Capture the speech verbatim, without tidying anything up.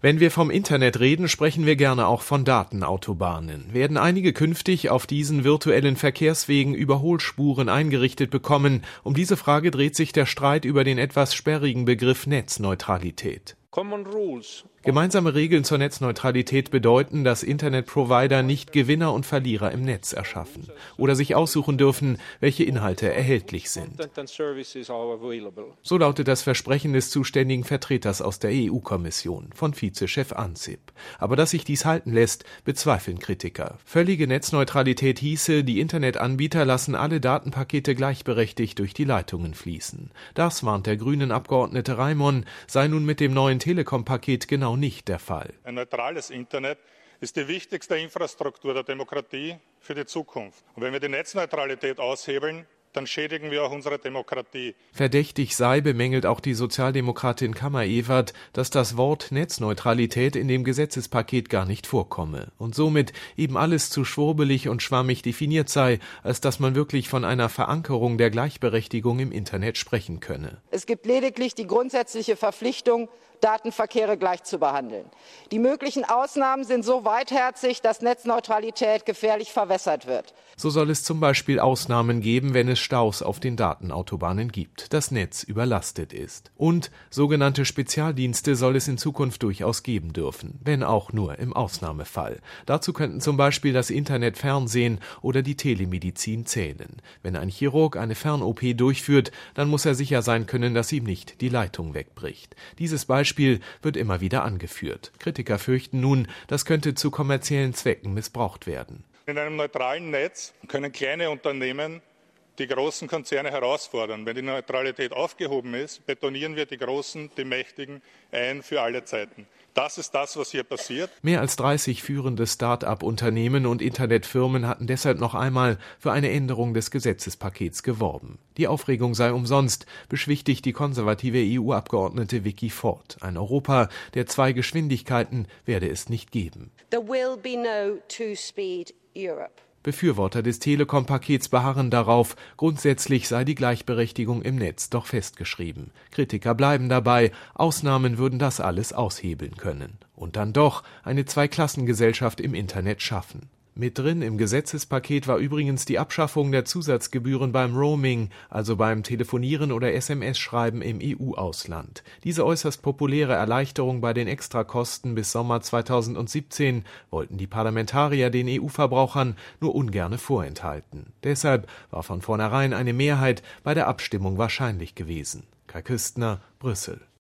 Wenn wir vom Internet reden, sprechen wir gerne auch von Datenautobahnen. Werden einige künftig auf diesen virtuellen Verkehrswegen Überholspuren eingerichtet bekommen? Um diese Frage dreht sich der Streit über den etwas sperrigen Begriff Netzneutralität. Gemeinsame Regeln zur Netzneutralität bedeuten, dass Internetprovider nicht Gewinner und Verlierer im Netz erschaffen oder sich aussuchen dürfen, welche Inhalte erhältlich sind. So lautet das Versprechen des zuständigen Vertreters aus der E U-Kommission, von Vizechef Ansip. Aber dass sich dies halten lässt, bezweifeln Kritiker. Völlige Netzneutralität hieße, die Internetanbieter lassen alle Datenpakete gleichberechtigt durch die Leitungen fließen. Das, warnt der Grünen-Abgeordnete Reimon, sei nun mit dem neuen Telekom-Paket genau nicht der Fall. Ein neutrales Internet ist die wichtigste Infrastruktur der Demokratie für die Zukunft. Und wenn wir die Netzneutralität aushebeln, dann schädigen wir auch unsere Demokratie. Verdächtig sei, bemängelt auch die Sozialdemokratin Kammer-Ewert, dass das Wort Netzneutralität in dem Gesetzespaket gar nicht vorkomme und somit eben alles zu schwurbelig und schwammig definiert sei, als dass man wirklich von einer Verankerung der Gleichberechtigung im Internet sprechen könne. Es gibt lediglich die grundsätzliche Verpflichtung, Datenverkehre gleich zu behandeln. Die möglichen Ausnahmen sind so weitherzig, dass Netzneutralität gefährlich verwässert wird. So soll es zum Beispiel Ausnahmen geben, wenn es Staus auf den Datenautobahnen gibt, das Netz überlastet ist. Und sogenannte Spezialdienste soll es in Zukunft durchaus geben dürfen, wenn auch nur im Ausnahmefall. Dazu könnten zum Beispiel das Internet, Fernsehen oder die Telemedizin zählen. Wenn ein Chirurg eine Fern-O P durchführt, dann muss er sicher sein können, dass ihm nicht die Leitung wegbricht. Dieses Beispiel wird immer wieder angeführt. Kritiker fürchten nun, das könnte zu kommerziellen Zwecken missbraucht werden. In einem neutralen Netz können kleine Unternehmen die großen Konzerne herausfordern. Wenn die Neutralität aufgehoben ist, betonieren wir die Großen, die Mächtigen ein für alle Zeiten. Das ist das, was hier passiert. Mehr als dreißig führende Start-up-Unternehmen und Internetfirmen hatten deshalb noch einmal für eine Änderung des Gesetzespakets geworben. Die Aufregung sei umsonst, beschwichtigt die konservative E U-Abgeordnete Vicky Ford. Ein Europa der zwei Geschwindigkeiten werde es nicht geben. There will be no two-speed Europe. Befürworter des Telekom-Pakets beharren darauf, grundsätzlich sei die Gleichberechtigung im Netz doch festgeschrieben. Kritiker bleiben dabei, Ausnahmen würden das alles aushebeln können. Und dann doch eine Zweiklassengesellschaft im Internet schaffen. Mit drin im Gesetzespaket war übrigens die Abschaffung der Zusatzgebühren beim Roaming, also beim Telefonieren oder S M S-Schreiben im E U-Ausland. Diese äußerst populäre Erleichterung bei den Extrakosten bis Sommer zweitausendsiebzehn wollten die Parlamentarier den E U-Verbrauchern nur ungerne vorenthalten. Deshalb war von vornherein eine Mehrheit bei der Abstimmung wahrscheinlich gewesen. Kai Küstner, Brüssel.